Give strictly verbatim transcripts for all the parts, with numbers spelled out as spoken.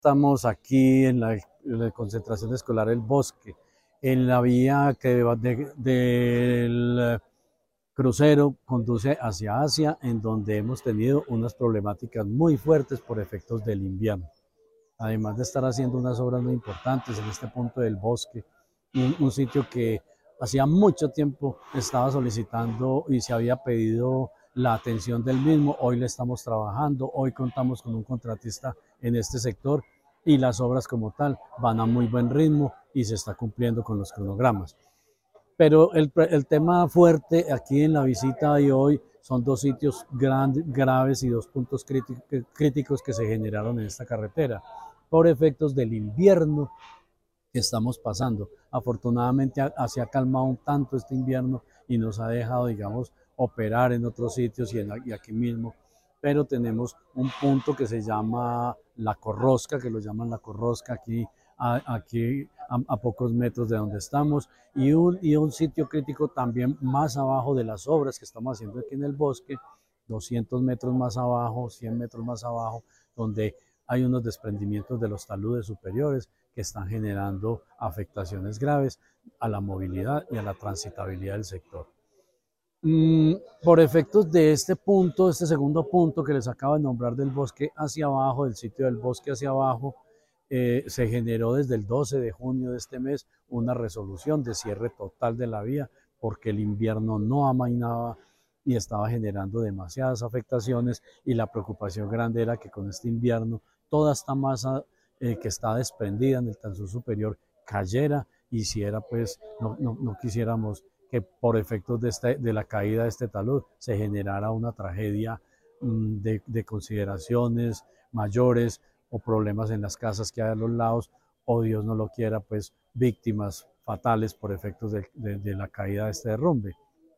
Estamos aquí en la, en la concentración escolar El Bosque, en la vía que va de- del crucero conduce hacia Asia, en donde hemos tenido unas problemáticas muy fuertes por efectos del invierno. Además de estar haciendo unas obras muy importantes en este punto del bosque, un, un sitio que hacía mucho tiempo estaba solicitando y se había pedido la atención del mismo. Hoy le estamos trabajando, hoy contamos con un contratista en este sector y las obras como tal van a muy buen ritmo y se está cumpliendo con los cronogramas. Pero el, el tema fuerte aquí en la visita de hoy son dos sitios grandes, graves y dos puntos críticos que se generaron en esta carretera por efectos del invierno que estamos pasando. Afortunadamente se ha calmado un tanto este invierno y nos ha dejado, digamos, operar en otros sitios y, en, y aquí mismo, pero tenemos un punto que se llama La Corrosca, que lo llaman La Corrosca aquí, a, aquí a, a, pocos metros de donde estamos, y un, y un sitio crítico también más abajo de las obras que estamos haciendo aquí en el bosque, doscientos metros más abajo, cien metros más abajo, donde hay unos desprendimientos de los taludes superiores que están generando afectaciones graves a la movilidad y a la transitabilidad del sector. Mm, por efectos de este punto, este segundo punto que les acabo de nombrar del bosque hacia abajo, del sitio del bosque hacia abajo, eh, se generó desde el doce de junio de este mes una resolución de cierre total de la vía porque el invierno no amainaba y estaba generando demasiadas afectaciones, y la preocupación grande era que con este invierno toda esta masa eh, que está desprendida en el tansur superior cayera, y hiciera pues no, no, no quisiéramos que por efectos de, este, de la caída de este talud se generara una tragedia mmm, de, de consideraciones mayores o problemas en las casas que hay a los lados, o Dios no lo quiera, pues víctimas fatales por efectos de, de, de la caída de este derrumbe.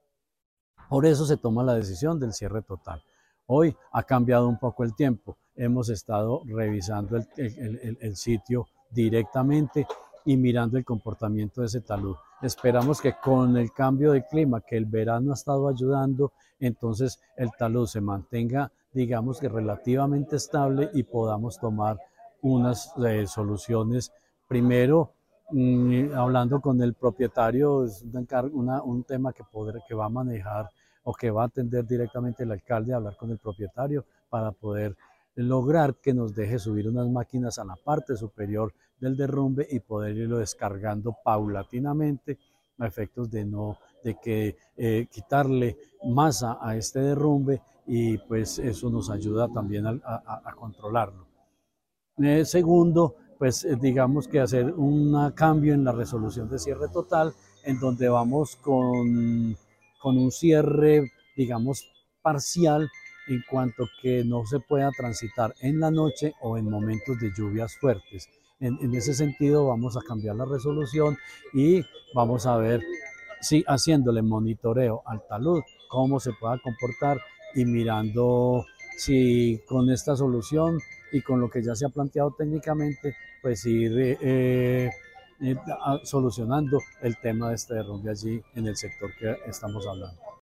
Por eso se toma la decisión del cierre total. Hoy ha cambiado un poco el tiempo. Hemos estado revisando el, el, el, el sitio directamente y mirando el comportamiento de ese talud. Esperamos que con el cambio de clima, que el verano ha estado ayudando, entonces el talud se mantenga, digamos que relativamente estable, y podamos tomar unas eh, soluciones. Primero, mmm, hablando con el propietario, es una, un tema que, poder, que va a manejar o que va a atender directamente el alcalde, a hablar con el propietario para poder lograr que nos deje subir unas máquinas a la parte superior del derrumbe y poder irlo descargando paulatinamente a efectos de no de que eh, quitarle masa a este derrumbe, y pues eso nos ayuda también a, a, a controlarlo. Eh, segundo, pues eh, digamos que hacer un cambio en la resolución de cierre total, en donde vamos con, con un cierre, digamos, parcial, en cuanto que no se pueda transitar en la noche o en momentos de lluvias fuertes. En, en ese sentido vamos a cambiar la resolución y vamos a ver si haciéndole monitoreo al talud, cómo se pueda comportar, y mirando si con esta solución y con lo que ya se ha planteado técnicamente, pues ir eh, eh, solucionando el tema de este derrumbe allí en el sector que estamos hablando.